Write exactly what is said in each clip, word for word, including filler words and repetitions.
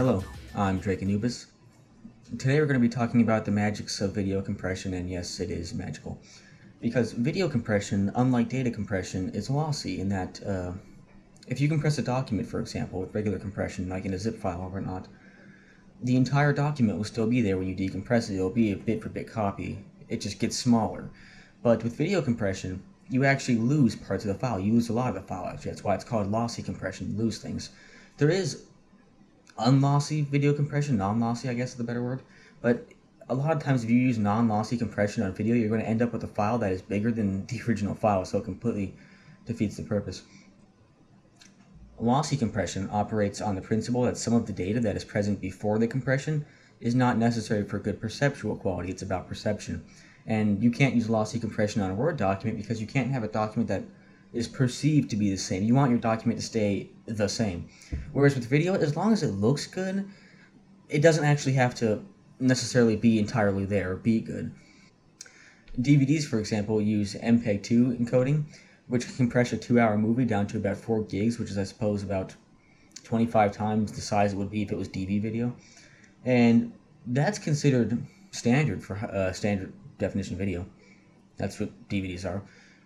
Hello, I'm Drake Anubis. Today we're going to be talking about the magics of video compression, and yes, it is magical. Because video compression, unlike data compression, is lossy in that uh, if you compress a document, for example, with regular compression, like in a zip file or whatnot, the entire document will still be there when you decompress it. It'll be a bit-for-bit copy. It just gets smaller. But with video compression, you actually lose parts of the file. You lose a lot of the file, actually. That's why it's called lossy compression. You lose things. There is unlossy video compression, non-lossy, I guess is the better word. But a lot of times if you use non-lossy compression on video, you're going to end up with a file that is bigger than the original file, so it completely defeats the purpose. Lossy compression operates on the principle that some of the data that is present before the compression is not necessary for good perceptual quality. It's about perception. And you can't use lossy compression on a Word document because you can't have a document that is perceived to be the same. You want your document to stay the same. Whereas with video, as long as it looks good, it doesn't actually have to necessarily be entirely there or be good. D V Ds, for example, use M P E G two encoding, which can compress a two-hour movie down to about four gigs, which is, I suppose, about twenty-five times the size it would be if it was D V video. And that's considered standard for uh, standard definition video. That's what D V Ds are.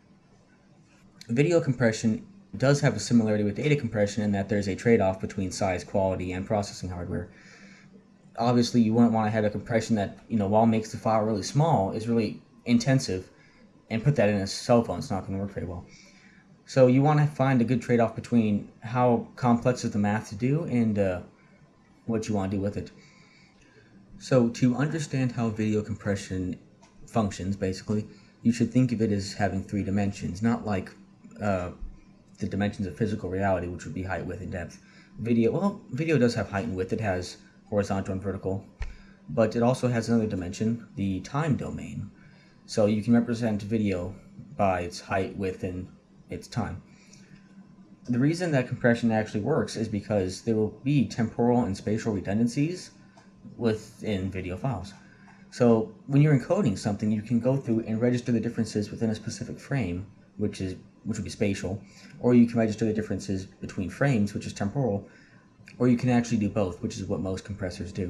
Video compression does have a similarity with data compression in that there's a trade-off between size, quality, and processing hardware. Obviously, you wouldn't want to have a compression that, you know, while makes the file really small, is really intensive, and put that in a cell phone. It's not going to work very well. So you want to find a good trade-off between how complex is the math to do and uh, what you want to do with it. So to understand how video compression functions, basically, you should think of it as having three dimensions, not like uh, the dimensions of physical reality, which would be height, width, and depth. Video, well, video does have height and width. It has horizontal and vertical, but it also has another dimension, the time domain. So you can represent video by its height, width, and its time. The reason that compression actually works is because there will be temporal and spatial redundancies within video files. So when you're encoding something, you can go through and register the differences within a specific frame, which is which would be spatial, or you can register the differences between frames, which is temporal, or you can actually do both, which is what most compressors do.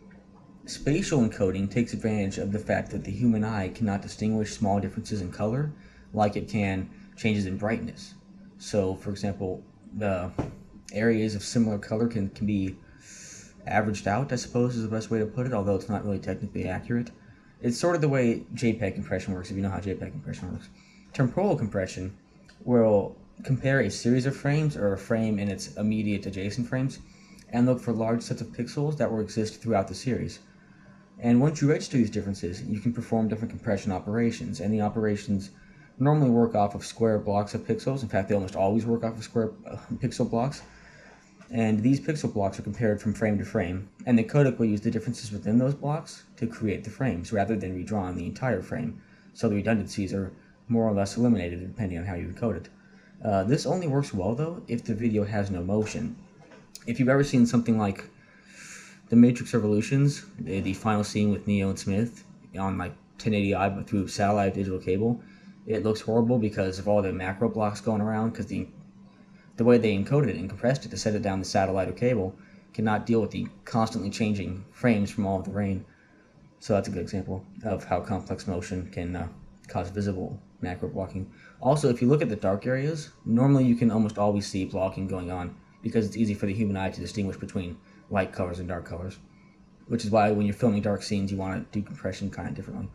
Spatial encoding takes advantage of the fact that the human eye cannot distinguish small differences in color like it can changes in brightness. So, for example, the areas of similar color can, can be averaged out, I suppose is the best way to put it, although it's not really technically accurate. It's sort of the way JPEG compression works, if you know how JPEG compression works. Temporal compression will compare a series of frames or a frame and its immediate adjacent frames and look for large sets of pixels that will exist throughout the series. And once you register these differences, you can perform different compression operations, and the operations normally work off of square blocks of pixels. In fact, they almost always work off of square uh, pixel blocks. And these pixel blocks are compared from frame to frame, and the codec will use the differences within those blocks to create the frames rather than redrawing the entire frame. So the redundancies are more or less eliminated depending on how you encode it. Uh, this only works well, though, if the video has no motion. If you've ever seen something like The Matrix Revolutions, the, the final scene with Neo and Smith on like ten eighty i but through satellite digital cable, it looks horrible because of all the macro blocks going around, because the the way they encoded it and compressed it to set it down the satellite or cable cannot deal with the constantly changing frames from all of the rain. So that's a good example of how complex motion can uh, cause visible macro blocking. Also, if you look at the dark areas, normally you can almost always see blocking going on because it's easy for the human eye to distinguish between light colors and dark colors, which is why when you're filming dark scenes, you want to do compression kind of differently.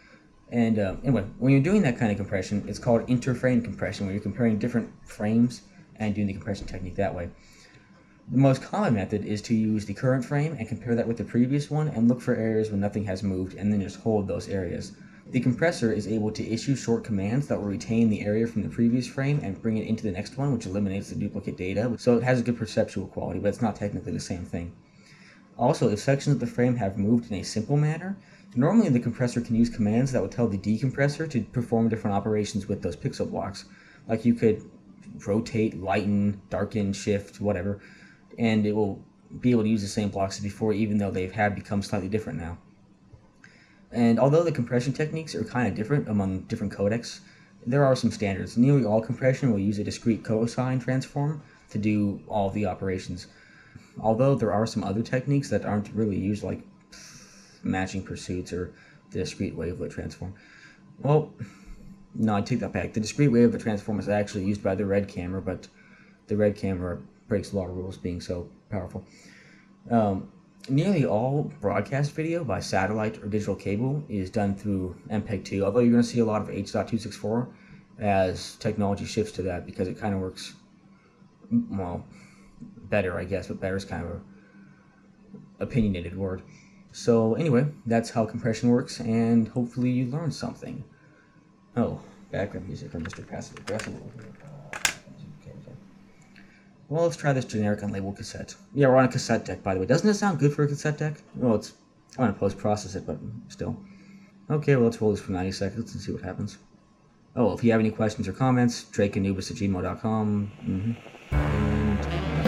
And uh, anyway, when you're doing that kind of compression, it's called interframe compression, where you're comparing different frames and doing the compression technique that way. The most common method is to use the current frame and compare that with the previous one and look for areas when nothing has moved and then just hold those areas. The compressor is able to issue short commands that will retain the area from the previous frame and bring it into the next one, which eliminates the duplicate data. So it has a good perceptual quality, but it's not technically the same thing. Also, if sections of the frame have moved in a simple manner, normally the compressor can use commands that will tell the decompressor to perform different operations with those pixel blocks. Like you could rotate, lighten, darken, shift, whatever, and it will be able to use the same blocks as before, even though they have become slightly different now. And although the compression techniques are kind of different among different codecs, there are some standards. Nearly all compression will use a discrete cosine transform to do all of the operations. although there are some other techniques that aren't really used, like matching pursuits or the discrete wavelet transform. Well, no, I take that back. The discrete wavelet transform is actually used by the red camera, but the red camera breaks a lot of rules being so powerful. Um, nearly all broadcast video by satellite or digital cable is done through M P E G two, although you're going to see a lot of H two sixty-four as technology shifts to that because it kind of works, well, better, I guess, but better is kind of a opinionated word. So anyway, that's how compression works, and hopefully you learned something. Oh, background music from Mister Passive Aggressive. Okay, okay. Well, let's try this generic unlabeled cassette. Yeah, we're on a cassette deck, by the way. Doesn't it sound good for a cassette deck? Well, it's I'm going to post-process it, but still. Okay, well, let's roll this for ninety seconds and see what happens. Oh, if you have any questions or comments, drakeanubis at gmail dot com. Mm-hmm. And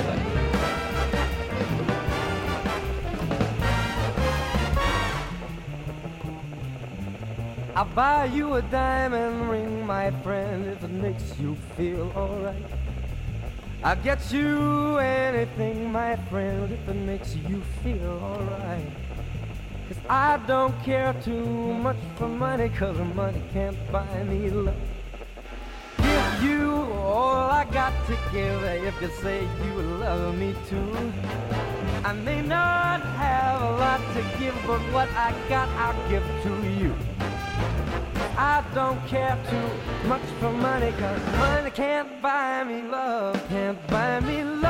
I'll buy you a diamond ring, my friend, if it makes you feel alright. I'll get you anything, my friend, if it makes you feel alright. Cause I don't care too much for money, cause money can't buy me love. Give you all I got to give if you say you love me too. I may not have a lot to give, but what I got I'll give to you. I don't care too much for money, cause money can't buy me love, can't buy me love.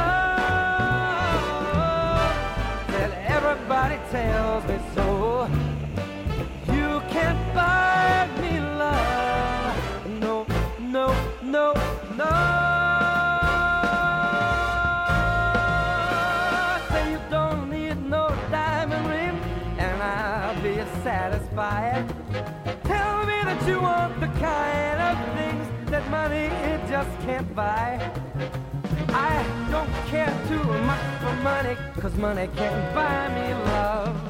That everybody tells me so. You can't buy me love. No, no, no, no. Say you don't need no diamond ring, and I'll be satisfied. Tell me that you want the kind of things that money it just can't buy. I don't care too much for money, cause money can't buy me love.